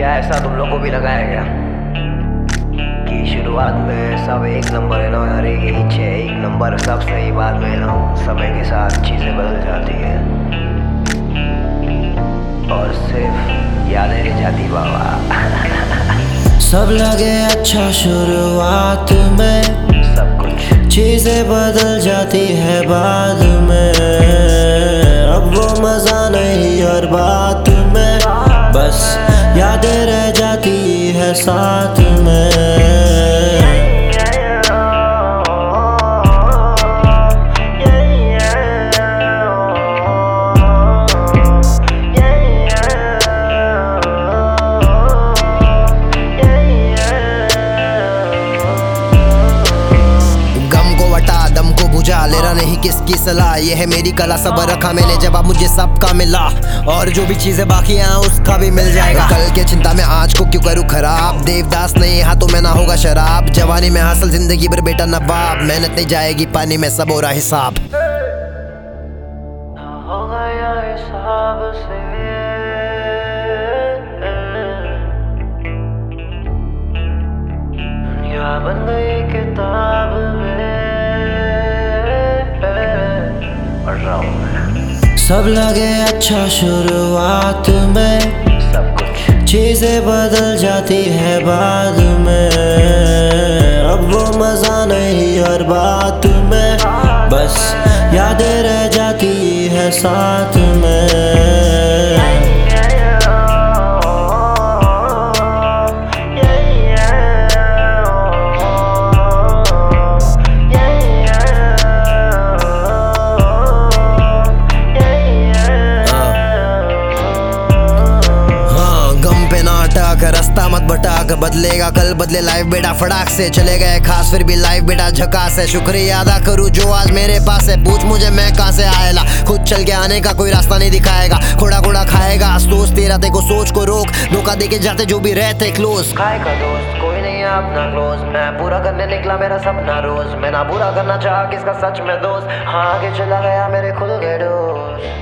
क्या ऐसा तुम लोग को भी लगा है क्या कि शुरुआत में सब एक नंबर है ना यार, एक नंबर सब सही, बाद में ना समय के साथ चीज़ें बदल जाती है और सिर्फ यादें रह जाती बाबा। सब लगे अच्छा शुरुआत में, सब कुछ चीजें बदल जाती है बाद में। अब वो मजा नहीं और बात में, बस यादें रह जाती है साथ में। दम को बुझा लेना नहीं किसकी सलाह, ये है मेरी कला। सबर रखा मैंने जवाब मुझे सबका मिला, और जो भी चीजें बाकी हैं उसका भी मिल जाएगा। कल के चिंता में आज को क्यों करूँ खराब, देवदास नहीं हाथों में ना होगा शराब। जवानी में हासिल जिंदगी भर बेटा नवाब, मेहनत नहीं जाएगी पानी में सब हो रहा हिसाब। हो गया हिसाब से दुनिया बन गई किताब में। सब लगे अच्छा शुरुआत में, सब कुछ चीजें बदल जाती है बाद में। अब वो मजा नहीं और बात में, बस यादें रह जाती है साथ में। रास्ता मत भटक, बदलेगा कल बदले लाइफ बेटा फटाक से। चले गए खास फिर भी लाइफ बेटा झकास है। शुक्रिया अदा करूँ जो आज मेरे पास है, पूछ मुझे मैं कहाँ से आएला। खुद चल के आने का कोई रास्ता नहीं दिखाएगा, खोड़ा खोड़ा खाएगा अफसोस तेरा। देखो सोच को रोक, धोखा दे के जाते जो भी रहते क्लोज। खाएगा दोस्त कोई नहीं है अपना क्लोज, मैं पूरा करने निकला मेरा सपना रोज। मैं ना पूरा करना चाहा किसका सच में दोस्त, हाँ आगे चला गया मेरे खुल गए दोस्त।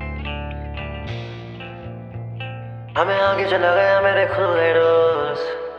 हमें आगे चला गया मेरे खुल गए दोस्त।